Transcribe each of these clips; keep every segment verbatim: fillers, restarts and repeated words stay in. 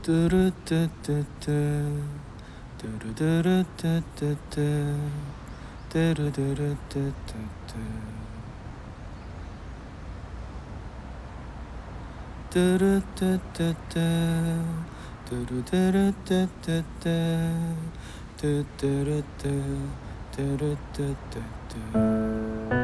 뚜루뚜뚜뚜 뚜루뚜루뚜뚜뚜 뚜루뚜루뚜뚜뚜 뚜루뚜뚜뚜 뚜루뚜루뚜뚜뚜 뚜뚜루뚜 뚜루뚜뚜뚜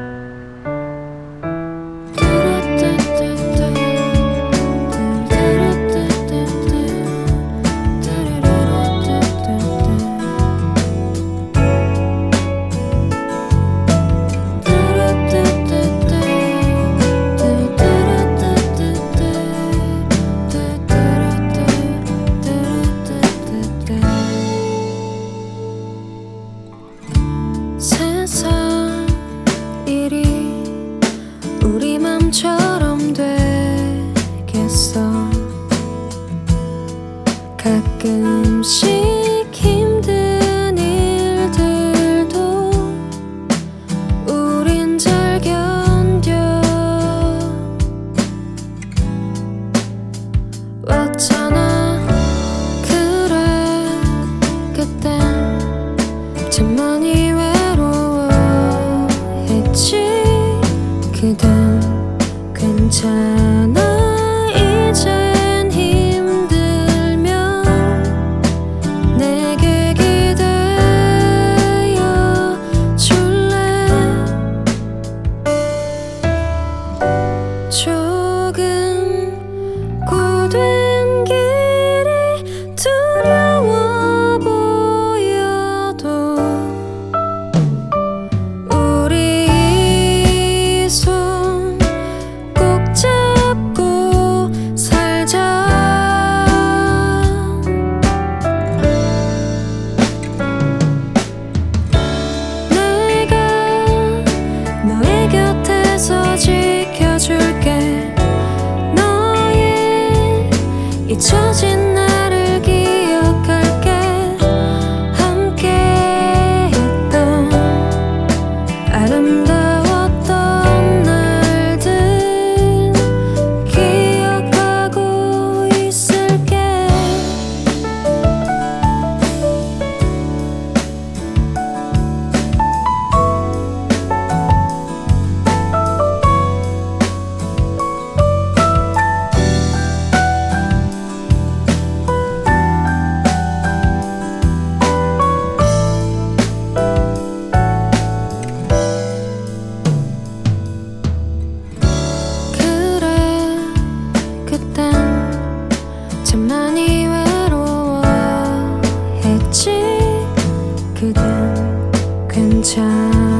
세상 일이 우리 맘처럼 되겠어. 가끔씩 힘든 일들도 우린 잘 견뎌 왔잖아. 그래 그땐 참 많이 외로워했지. 그댄 괜찮아 이젠 힘들면 내게 기대어 줄래. 조금 고된 길이 두려워 보여도 우리 이 손 꼭 잡고 살자. 내가 너의 곁에서 지켜줄게. 너의 잊혀진 나를 기억할게. 함께 했던 아름다웠던 날들 기억하고 있을게. 그래 그땐 참 많이 외로워했지. 그댄 괜찮아